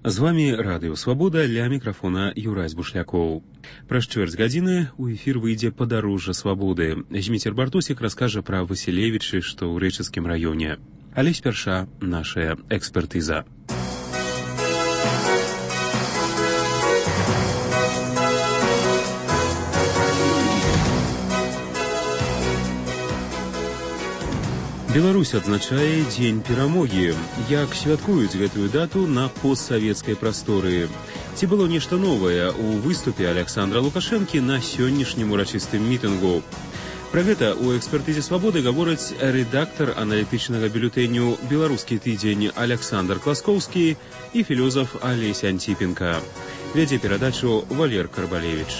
З вами Радыё Свабода, ля мікрафона Юрась Бушлякоў. Праз чвэрць гадзіны ў эфір выйдзе падарожжа свабоды. Зміцер Бартусік раскажа пра Васілевічы, што ў Рэчыцкім раёне. Але спярша нашая экспертыза. Беларусь адзначае Дзень перамогі. Як святкуюць гэтую дату на постсавецкай прасторы? Ці было нешта новае ў выступе Аляксандра Лукашэнкі на сённяшнім урачыстым мітынгу? Пра гэта ў экспертызе свабоды гаворыць рэдактар аналітычнага бюлетэню «Беларускі тыдзень» Аляксандр Класкоўскі і філёзаф Алеся Антипенко. Вядзе перадачу Валер Карбалевіч.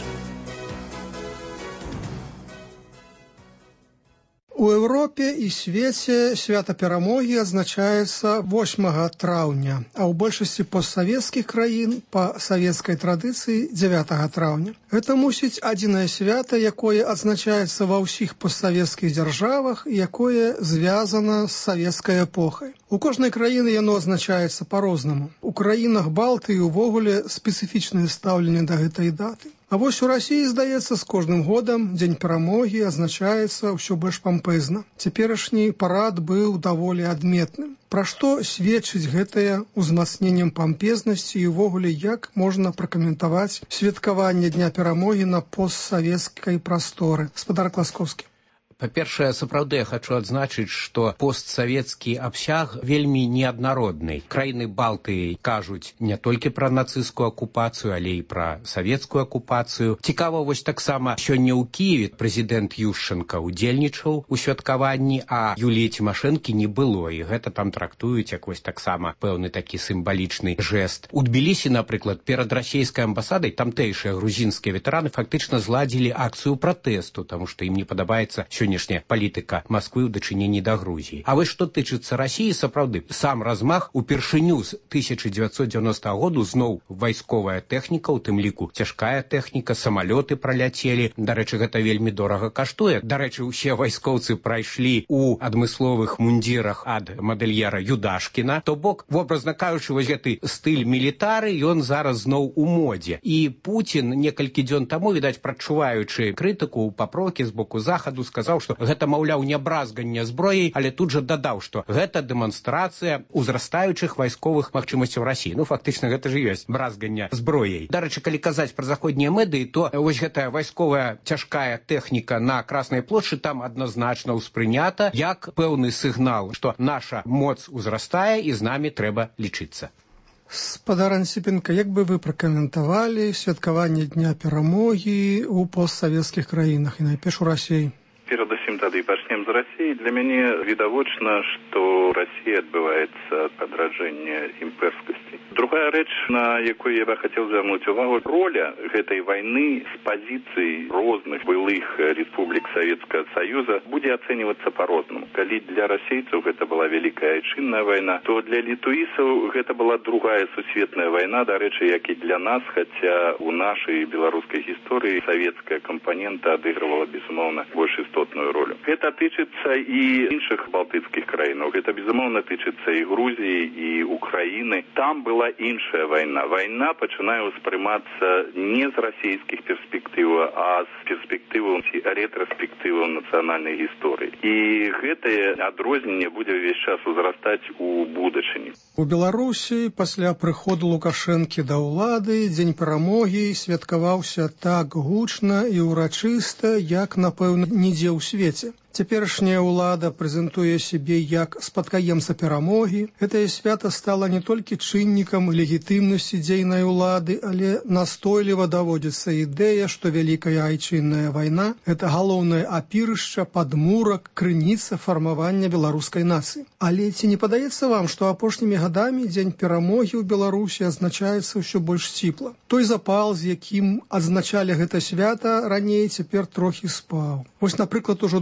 У Европе и свете свято перамоги адзначаецца 8 траўня, а ў большасці постсавецкіх краін па савецкай традыцыі 9 траўня. Гэта мусіць адзінае свята, якое адзначаецца ва ўсіх постсавецкіх дзяржавах і якое звязана з савецкай эпохай. У кожнай краіны яно адзначаецца па-рознаму. У краінах Балтыі увогуле спецыфічнае стаўленне да гэтай даты. А вось у Расіі, здаецца, з кожным годам Дзень перамогі адзначаецца ўсё больш пампезна. Цяперашні парад быў даволі адметным. Пра што сведчыць гэтае ўзмацненнем пампезнасці і ўвогуле як можна пракаментаваць святкаванне Дня перамогі на постсавецкай прасторы? Гаспадар Класкоўскі. Па-першае, сапраўды я хачу адзначыць, што постсавецкі абсяг вельмі неаднародны. Краіны Балтыі кажуць не толькі пра нацысцкую акупацыю, але і пра савецкую акупацыю. Цікава, вось таксама сёння ў Кіеве прэзідэнт Юшчэнка удзельнічаў у святкаванні, а Юліі Цімашэнкі не было, і гэта там трактуюць як вось таксама пэўны такі сімвалічны жэст. У Тбілісі, напрыклад, перад расійскай амбасадай тамтэйшыя грузінскія ветэраны фактычна зладзілі акцыю пратэсту, таму што ім не падабаецца сённяшняя палітыка Масквы ў дачыненні да Грузіі. А вось што тычыцца Расіі, сапраўды, сам размах упершыню з 1990 году зноў вайсковая тэхніка, у тым ліку цяжкая тэхніка, самалёты праляцелі. Дарэчы, гэта вельмі дорага каштуе. Дарэчы, усе вайскоўцы прайшлі у адмысловых мундзірах ад мадэльера Юдашкіна. То бок, вобразна кажучы, вось гэты стыль мілітары, ён зараз зноў у модзе. І Пуцін некалькі дзён таму, відаць, прачуваючы крытыку, папрокі з боку захаду, сказаў, што гэта, маўляў, не бразганне зброяй, але тут жа дадаў, што гэта дэманстрацыя узрастаючых вайсковых магчымасцяў Расіі. Ну, фактычна, гэта ж ёсць бразганне зброяй. Дарэчы, калі казаць пра заходнія медыі, то вось гэтая вайсковая цяжкая тэхніка на Краснай плошчы там адназначна ўспрынята як пэўны сігнал, што наша моц узрастае і з намі трэба лічыцца. Гаспадар Антипенко, як бы вы пракаментавалі святкаванне Дня перамогі ў постсавецкіх краінах і найперш у Расіі? Перадусім тады пачнем з Расіі. Для мяне відавочна, што Расія адбываецца адраджэнне імперскасці. Другая рэч, на якую я бы хацеў звярнуць увагу, роля гэтай вайны з пазіцый розных былых рэспублік Савецкага Саюза будзе ацэньвацца па-рознаму. Калі для расейцаў гэта была вялікая айчынная вайна, то для літуісаў гэта была другая сусветная вайна, дарэчы, як і для нас, хаця ў нашай беларускай гісторыі савецкая кампанента адыгрывала, безумоўна, больш істотную ролю. Гэта тычыцца і іншых балтыцкіх краінаў. Гэта, безумоўна, тычыцца і Грузіі, і Украіны. Там была іншая вайна. Вайна пачынае ўспрымацца не з расійскіх перспектыў, а з перспектываў ці рэтраспектываў нацыянальнай гісторыі. І гэтае адрозненне будзе ўвесь час узрастаць у будучыні. У Беларусі пасля прыходу Лукашэнкі да ўлады Дзень перамогі святкаваўся так гучна і ўрачыста, як, напэўна, нідзе ў свеце. Цяперашняя ўлада прэзентуе сябе як спадкаемца перамогі. Гэтае свята стала не толькі чыннікам легітымнасці дзейнай улады, але настойліва даводзіцца ідэя, што вялікая айчынная вайна – гэта галоўнае апірышча, падмурак, крыніца фармавання беларускай нацыі. Але ці не падаецца вам, што апошнімі гадамі Дзень перамогі ў Беларусі адзначаецца ўсё больш сціпла? Той запал, з якім адзначалі гэта свята раней, цяпер трохі спаў. Вось, напрыклад, ужо другі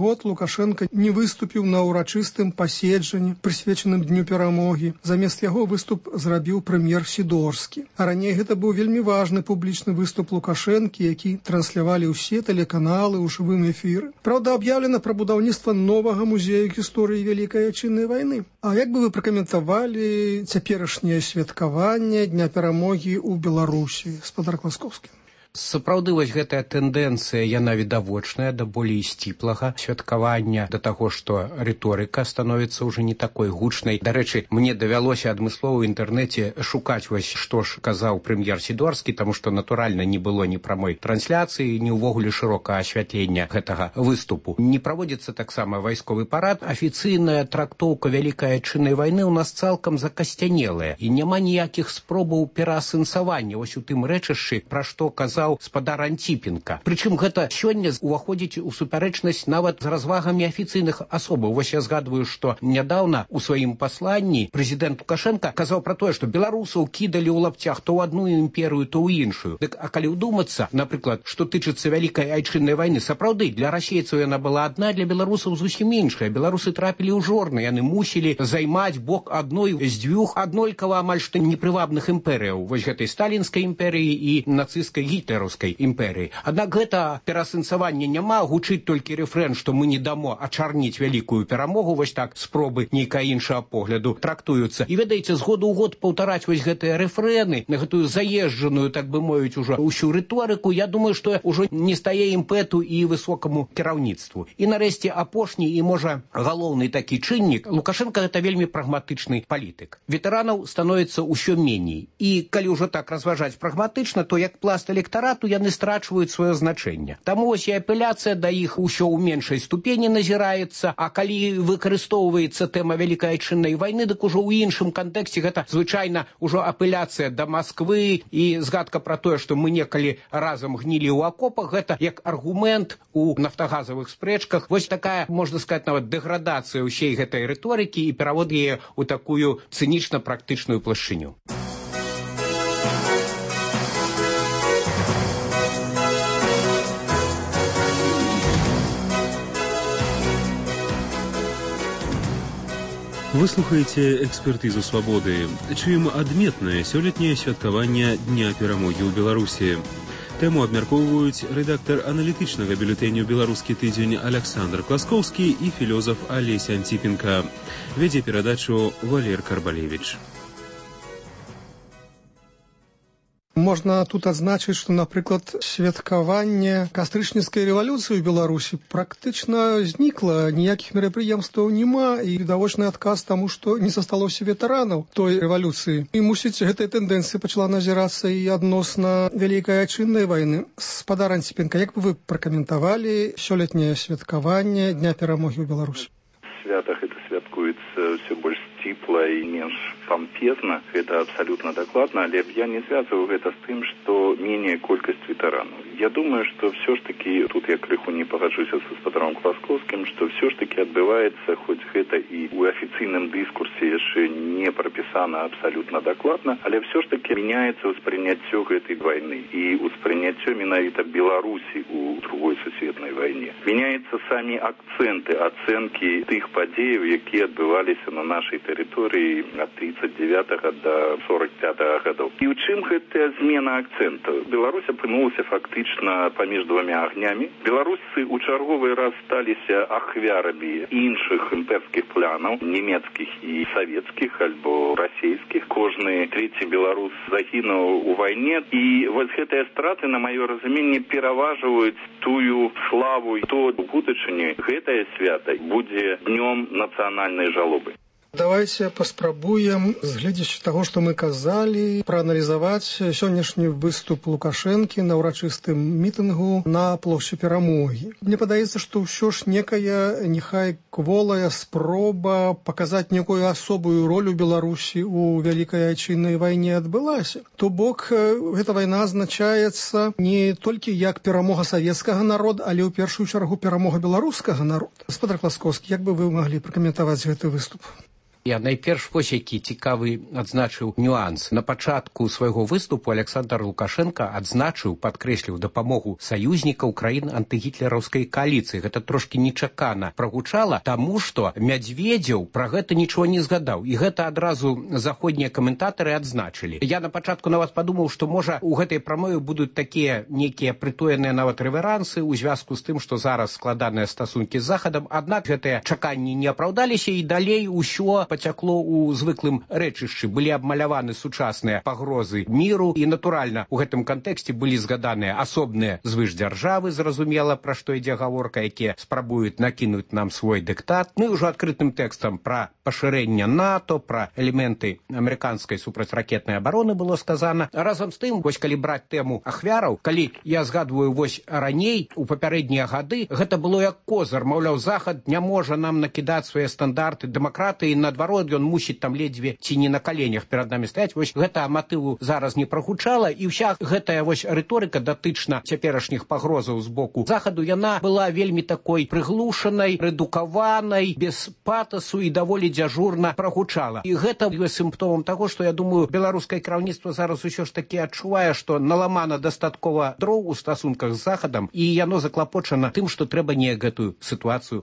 год Лукашенко не выступіў на ўрачыстым паседжанні, прысвечаным Дню перамогі. Замест яго выступ зрабіў прэм'ер Сідорскі. А раней гэта быў вельмі важны публічны выступ Лукашэнкі, які транслявалі ўсе тэлеканалы ў жывым эфіры. Праўда, аб'яўлена пра будаўніцтва новага музею гісторыі Вялікай Айчыннай вайны. А як бы вы пракаментавалі цяперашняе святкаванне Дня перамогі ў Беларусі, гаспадар Класкоўскі? Сапраўды, вось гэтая тэндэнцыя, яна відавочная да болей сціплага святкавання, да таго, што рыторыка становіцца ўжо не такой гучнай. Дарэчы, мне давялося адмыслова ў інтэрнэце шукаць вось, што ж казаў прэм'ер Сідорскі, таму што, натуральна, не было ні прамой трансляцыі, ні ўвогуле шырокага асвятлення гэтага выступу. Не праводзіцца таксама вайсковы парад. Афіцыйная трактоўка Вялікай Айчыннай вайны ў нас цалкам закасцянелая, і няма ніякіх спробаў пераасэнсавання вось у тым рэчышчы, пра што казаў спадар Антіпенка. Прычым гэта сёння уваходзіць у супярэчнасць нават з развагамі афіцыйных асобаў. Вось я згадваю, што нядаўна у сваім пасланні прэзідэнт Лукашенка казаў пра тое, што беларусаў кідалі ў лапцях то ў адну імперыю, то ў іншую. Дык, а калі ўдумацца, напрыклад, што тычыцца Вялікай Айчыннай вайны, сапраўды, для расейцаў яна была адна, для беларусаў зусім іншая. Беларусы трапілі ў жорны, яны мусілі займаць бок адной з дзвюх аднолькава амаль што непрывабных імперыяў. Вось гэтай сталінскай імперыі і нацысцкай гітлераўскай імперыі. Аднак гэта пераасэнсаванне няма, гучыць толькі рэфрэн, што мы не дамо ачарніць вялікую перамогу, вось так спробы нейкага іншага погляду трактуюцца. І ведаеце, з году ў год паўтараць вось гэтыя рэфрэны, на гэтую заезджаную, так бы мовіць, ужо ўсю рыторыку, я думаю, што ўжо не стае імпэту і высокаму кіраўніцтву. І нарэшце апошні і, можа, галоўны такі чыннік. Лукашенко гэта вельмі прагматычны палітык. Ветэранаў становіцца ўсё меней. І калі ўжо так разважаць прагматычна, то як пласт электарату яны страчваюць сваё значэнне. Таму вось і апеляцыя да іх усё ў меншай ступені назіраецца, а калі выкарыстоўваецца тэма Вялікай Айчыннай вайны, дык ужо ў іншым кантэксце гэта звычайна ўжо апеляцыя да Масквы і згадка пра тое, што мы некалі разам гнілі ў акопах, гэта як аргумент у нафтагазавых спрэчках. Вось такая, можна сказаць, нават дэградацыя ўсей гэтай рыторыкі і перавод яе ў такую цынічна-практычную плашчыню. Вы слухаеце экспертызу свабоды. Чым адметнае сёлетняе святкаванне Дня перамогі ў Беларусі? Тэму абмяркоўваюць рэдактар аналітычнага бюлетэня «Беларускі тыдзень» Александр Класкоўскі і філёзаф Алеся Антіпенка. Вядзе перадачу Валер Карбалевіч. Можна тут адзначыць, што, напрыклад, святкаванне кастрычніцкай рэвалюцыі ў Беларусі практычна знікла, ніякіх мерапрыемстваў няма, і відавочны адказ таму, што не засталося ветэранаў той рэвалюцыі. І, мусіць, гэтая тэндэнцыя пачала назірацца і адносна Вялікай Айчыннай вайны. Гаспадар Антіпенка, як бы вы пракаментавалі сёлетняе святкаванне Дня перамогі ў Беларусі? Свята гэта святкуецца ўсё больш сціпла і менш пампезна, гэта абсалютна дакладна, але я не звязваю гэта з тым, што менее колькасць ветэранаў. Я думаю, што все ж таки, тут я крыху не пагаджуся са гаспадаром Класкоўскім, што все ж таки адбываецца, хоць гэта і ў афіцыйным дыскурсе яшчэ не прапісана абсалютна дакладна, але все ж таки мяняецца ўспрыняццё гэтай вайны і ўспрыняццё менавіта Беларусі ў другой сусветнай вайне. Мяняюцца самі акцэнты, ацэнкі тых падзеяў, якія адбываліся на нашай тэрыторыі ад 39 до 45 гадоў. І ў чым гэтая змена акцэнтаў? Беларусь апынулася фактычна паміж двумя агнямі. Беларусцы ў чарговы раз сталіся ахвярамі іншых імперскіх планаў, нямецкіх і савецкіх альбо расійскіх. Кожны трэці беларус загінуў у вайне, і вось гэтыя страты, на маё разуменне, пераважваюць тую славу, то ў будучыні гэтае свята будзе днём нацыянальнай жалобы. Давайте паспрабуем, згледзячы таго, што мы казалі, прааналізаваць сённяшні выступ Лукашэнкі на ўрачыстым мітынгу на плошчы Перамогі. Мне падаецца, што ўсё ж некая, няхай кволая спроба паказаць некую асобую ролю Беларусі ў Вялікай Айчыннай вайне адбылася. То бок, гэта вайна азначаецца не толькі як перамога савецкага народа, але ў першую чаргу перамога беларускага народа. Гаспадар Класкоўскі, як бы вы маглі пракаментаваць гэты выступ? Я найперш вось які цікавы адзначыў нюанс. На пачатку свайго выступу Александр Лукашенко адзначыў, падкрэсліў дапамогу саюзнікаў краін антыгітлераўскай кааліцыі. Гэта трошкі нечакана прагучала, таму што Медведзеў пра гэта нічого не згадаў. І гэта адразу заходнія каментатары адзначылі. Я на пачатку нават падумаў, што можа у гэтай прамове будуць такія нейкія прытоеныя нават рэверансы ў звязку з тым, што зараз складаныя стасункі з Захадам, аднак гэтыя чаканні не апраўдаліся і далей усё пацякло ў звыклым рэчышчы. Былі абмаляваны сучасныя пагрозы міру і, натуральна, у гэтым кантэксце былі згаданыя асобныя звышдзяржавы, зразумела, пра што ідзе гаворка, якія спрабуюць накінуць нам свой дыктат. Ну і ўжо адкрытым тэкстам пра пашырэнне НАТО, пра элементы амерыканскай супрацьракетнай абароны было сказана. Разам з тым, вось калі браць тэму ахвяраў, калі я згадваю вось раней, у папярэднія гады, гэта было як козыр, маўляў, Захад не можа нам накідаць свае стандарты дэмакратыі, наадварот, ён мусіць там ледзьве ці не на каленях перад намі стаяць. Вось гэта матыву зараз не прагучала, і ўся гэтая вось рыторыка датычна цяперашніх пагрозаў з боку Захаду, яна была вельмі такой прыглушанай, рэдукаванай, без патасу і даволі дзяжурна прагучала. І гэта ёсць сімптомам таго, што, я думаю, беларускае кіраўніцтва зараз усё ж такі адчувае, што наламана дастаткова дроў у стасунках з Захадам, і яно заклапочана тым, што трэба неяк гэтую сітуацыю